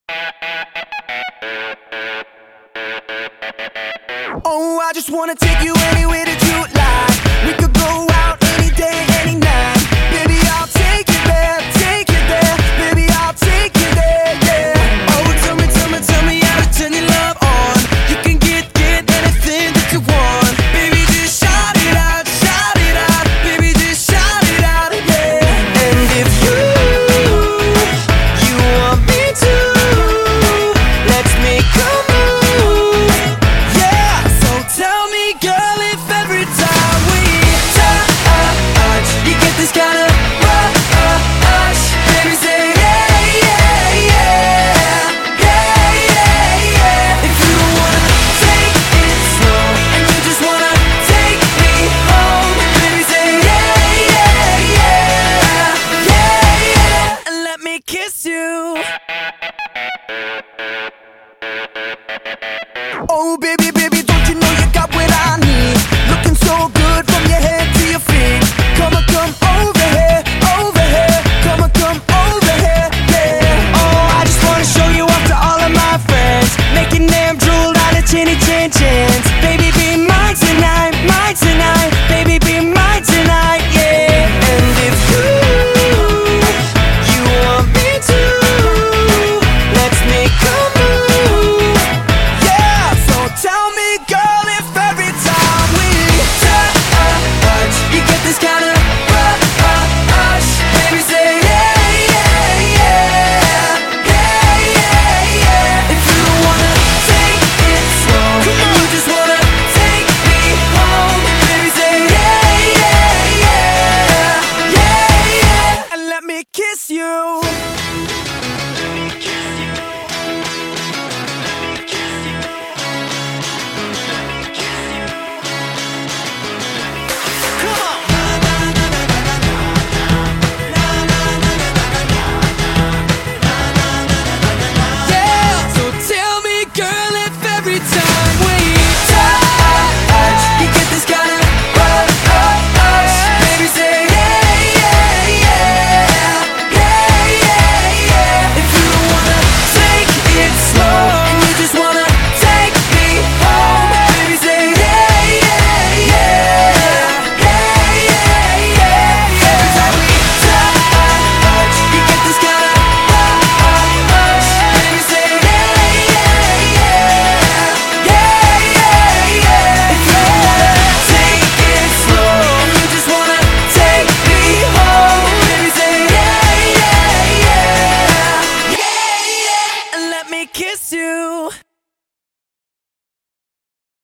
Oh, I just wanna take you anywhere that you like. We could go out any day, any night. Baby, I'll take you there, take you there. Baby, I'll take you there, yeah. Oh, tell me how to turn your love on. You can get anything that you want. Baby, just shout it out, baby, just shout it out, yeah. And if you want me to, let's make a move, yeah. So tell me, girl, if every time we touch, you get this kind of rush, baby, say yeah, yeah, yeah, yeah, yeah, yeah. If you wanna take it slow and you just wanna take me home, baby, say yeah, yeah, yeah, yeah, yeah, and let me kiss you. Oh, baby, don't you know you got what I need? Looking so good from your head to your feet. Come over here, come over here, yeah. Oh, I just wanna show you off to all of my friends, making them drool out of chinny chin chins. Baby, be mine tonight, baby, be mine tonight, yeah. And if you want me to, let's make a move, yeah. So tell me, girl, if every time we touch, you get this kind of rush, baby, say yeah, yeah, yeah, yeah, yeah, yeah. If you wanna take it slow and you just wanna take me home, baby, say yeah, yeah, yeah, yeah, yeah, and let me kiss you. Yeah, so tell me, girl, if every time we touch, you get this kind of rush, baby, say yeah, yeah, yeah, yeah, yeah, yeah. If you wanna take it slow and you just wanna take me home, baby, say yeah, yeah, yeah, yeah, yeah, yeah, yeah. Every time we touch, you get this kind of rush, baby, say yeah, yeah, yeah, yeah, yeah, yeah. If you wanna take it slow and you just wanna take me home, baby, say yeah, yeah, yeah, yeah, yeah, and let me kiss you.